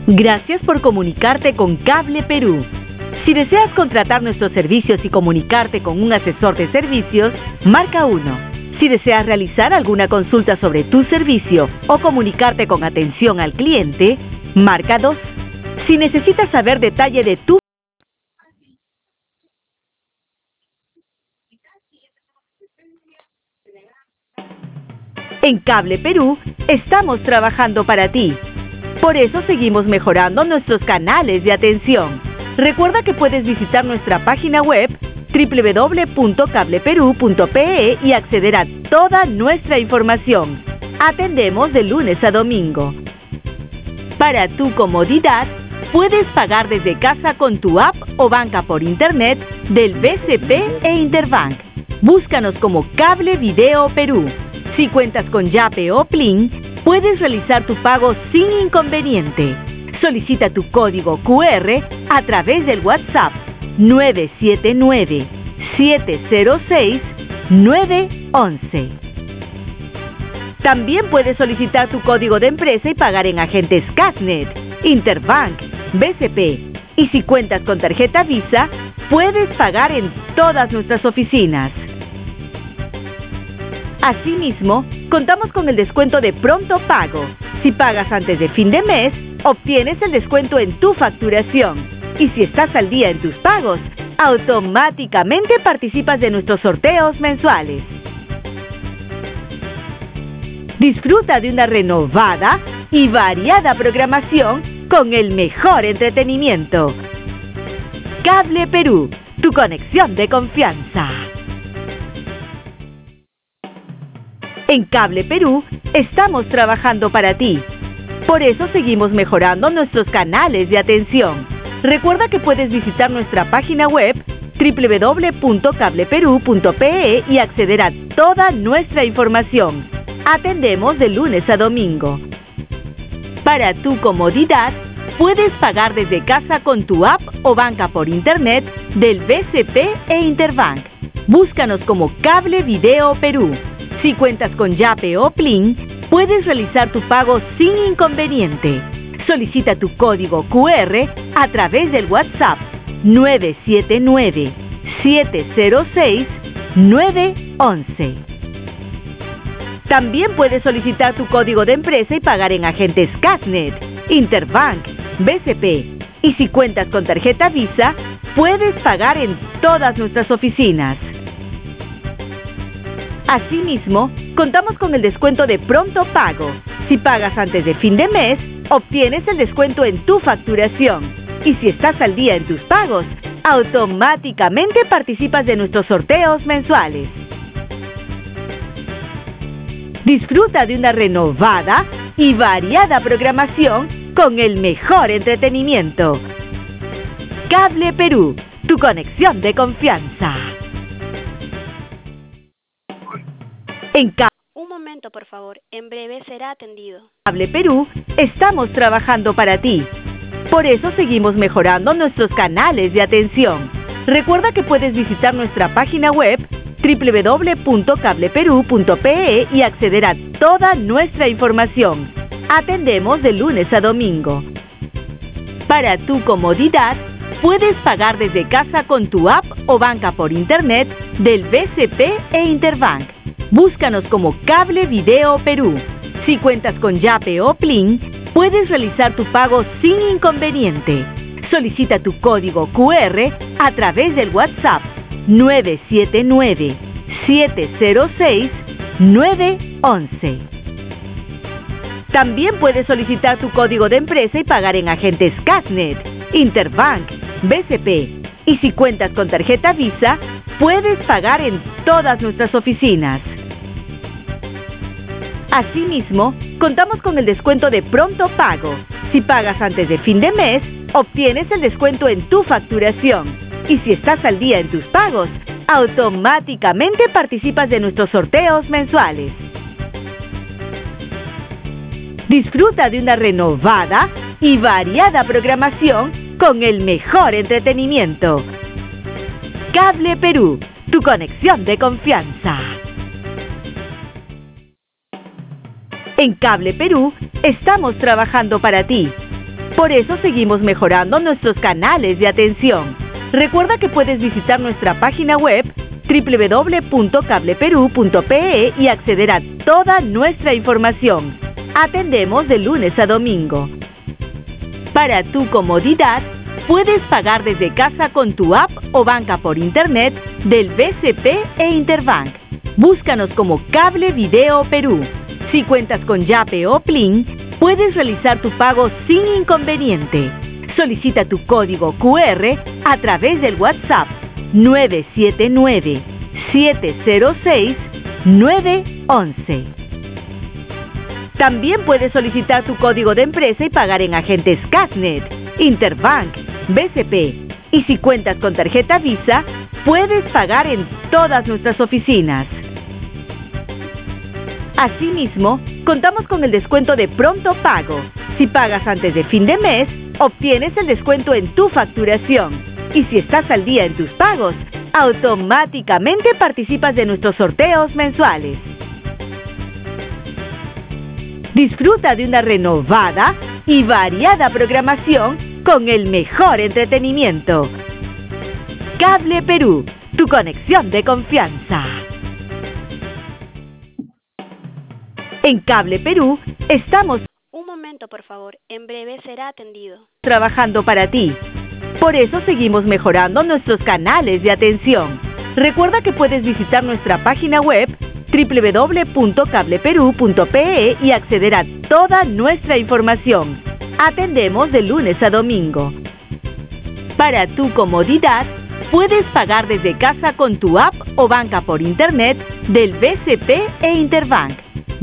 Gracias por comunicarte con Cable Perú. Si deseas contratar nuestros servicios y comunicarte con un asesor de servicios, marca 1. Si deseas realizar alguna consulta sobre tu servicio o comunicarte con atención al cliente, marca 2. Si necesitas saber detalle de tu En Cable Perú, estamos trabajando para ti. Por eso seguimos mejorando nuestros canales de atención. Recuerda que puedes visitar nuestra página web www.cableperu.pe y acceder a toda nuestra información. Atendemos de lunes a domingo. Para tu comodidad, puedes pagar desde casa con tu app o banca por internet del BCP e Interbank. Búscanos como Cable Video Perú. Si cuentas con Yape o Plin, puedes realizar tu pago sin inconveniente. Solicita tu código QR a través del WhatsApp 979-706-911. También puedes solicitar tu código de empresa y pagar en agentes Casnet, Interbank, BCP. Y si cuentas con tarjeta Visa, puedes pagar en todas nuestras oficinas. Asimismo, contamos con el descuento de pronto pago. Si pagas antes de fin de mes, obtienes el descuento en tu facturación. Y si estás al día en tus pagos, automáticamente participas de nuestros sorteos mensuales. Disfruta de una renovada y variada programación con el mejor entretenimiento. Cable Perú, tu conexión de confianza. En Cable Perú, estamos trabajando para ti. Por eso seguimos mejorando nuestros canales de atención. Recuerda que puedes visitar nuestra página web www.cableperu.pe y acceder a toda nuestra información. Atendemos de lunes a domingo. Para tu comodidad, puedes pagar desde casa con tu app o banca por internet del BCP e Interbank. Búscanos como Cable Video Perú. Si cuentas con Yape o Plin, puedes realizar tu pago sin inconveniente. Solicita tu código QR a través del WhatsApp 979-706-911. También puedes solicitar tu código de empresa y pagar en agentes Casnet, Interbank, BCP. Y si cuentas con tarjeta Visa, puedes pagar en todas nuestras oficinas. Asimismo, contamos con el descuento de pronto pago. Si pagas antes de fin de mes, obtienes el descuento en tu facturación. Y si estás al día en tus pagos, automáticamente participas de nuestros sorteos mensuales. Disfruta de una renovada y variada programación con el mejor entretenimiento. Cable Perú, tu conexión de confianza. Un momento, por favor. En breve será atendido. Cable Perú, estamos trabajando para ti. Por eso seguimos mejorando nuestros canales de atención. Recuerda que puedes visitar nuestra página web www.cableperu.pe y acceder a toda nuestra información. Atendemos de lunes a domingo. Para tu comodidad, puedes pagar desde casa con tu app o banca por internet del BCP e Interbank. Búscanos como Cable Video Perú. Si cuentas con Yape o Plin, puedes realizar tu pago sin inconveniente. Solicita tu código QR a través del WhatsApp 979-706-911. También puedes solicitar tu código de empresa y pagar en agentes Casnet, Interbank, BCP. Y si cuentas con tarjeta Visa, puedes pagar en todas nuestras oficinas. Asimismo, contamos con el descuento de pronto pago. Si pagas antes de fin de mes, obtienes el descuento en tu facturación. Y si estás al día en tus pagos, automáticamente participas de nuestros sorteos mensuales. Disfruta de una renovada y variada programación con el mejor entretenimiento. Cable Perú, tu conexión de confianza. En Cable Perú, estamos trabajando para ti. Por eso seguimos mejorando nuestros canales de atención. Recuerda que puedes visitar nuestra página web www.cableperú.pe y acceder a toda nuestra información. Atendemos de lunes a domingo. Para tu comodidad, puedes pagar desde casa con tu app o banca por internet del BCP e Interbank. Búscanos como Cable Video Perú. Si cuentas con Yape o Plin, puedes realizar tu pago sin inconveniente. Solicita tu código QR a través del WhatsApp 979-706-911. También puedes solicitar tu código de empresa y pagar en agentes Casnet, Interbank, BCP. Y si cuentas con tarjeta Visa, puedes pagar en todas nuestras oficinas. Asimismo, contamos con el descuento de pronto pago. Si pagas antes de fin de mes, obtienes el descuento en tu facturación. Y si estás al día en tus pagos, automáticamente participas de nuestros sorteos mensuales. Disfruta de una renovada y variada programación con el mejor entretenimiento. Cable Perú, tu conexión de confianza. En Cable Perú estamos Un momento, por favor. En breve será atendido. trabajando para ti. Por eso seguimos mejorando nuestros canales de atención. Recuerda que puedes visitar nuestra página web www.cableperú.pe y acceder a toda nuestra información. Atendemos de lunes a domingo. Para tu comodidad, puedes pagar desde casa con tu app o banca por internet del BCP e Interbank.